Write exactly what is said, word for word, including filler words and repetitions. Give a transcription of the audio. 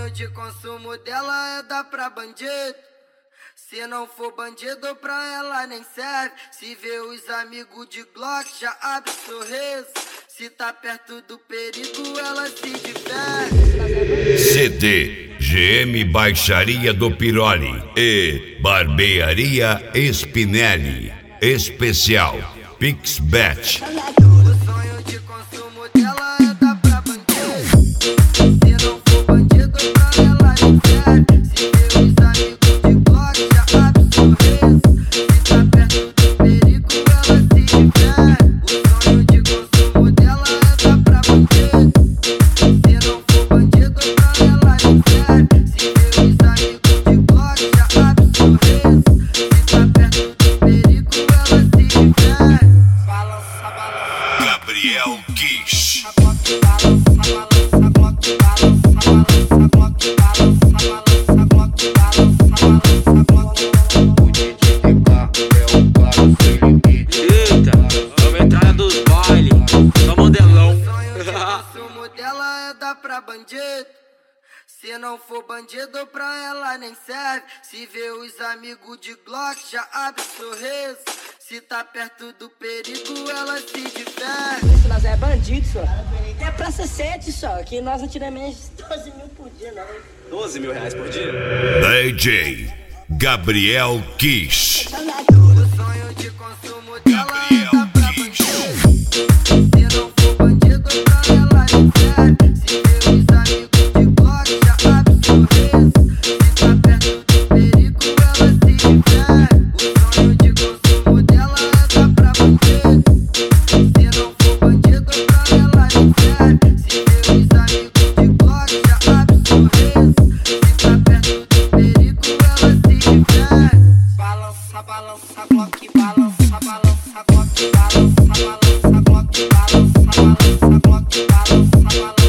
sonho de consumo dela é dar pra bandido. Se não for bandido pra ela nem serve. Se vê os amigos de Glock já abre sorriso. Se tá perto do perigo ela se diverte. C D G M Baixaria do Piroli e Barbearia Spinelli. Especial Pixbet. O sonho de consumo dela é dar pra bandido. Se não for bandido pra ela nem serve. Se vê os amigos de Glock já abre sorriso. Se tá perto do perigo ela se diverte. O sonho de consumo dela é dar pra bandido. Se não for bandido pra ela nem serve. Se vê os amigos de Glock já abre sorriso. Se tá perto do perigo ela se diverte. Balança, balança. Gabriel Kish. Eita, vamos entrar dos bailes, só modelão. O sonho de consumo dela é dar pra bandido. Se não for bandido pra ela nem serve. Se vê os amigos de Glock já abre sorriso. Se tá perto do perigo ela se diverte. Isso nós é bandido, só. É praça sete só, que nós não tiramos menos de doze mil por dia, não. doze mil reais por dia? D J Gabriel Kish. O sonho de consumo dela é dar pra bandido. Se não for bandido pra ela nem serve. Se vê os amigos de Glock já abre sorriso. Se tá perto do perigo ela se diverte. O sonho de consumo dela é dar pra bandido. Se não for bandido pra ela nem serve. Se vê os amigos de Glock já abre sorriso. Se tá perto do perigo ela se diverte. Balança, balança, Glock, balança, balança, Glock, balança, balança, Glock, balança, balança, Glock, balança, balança.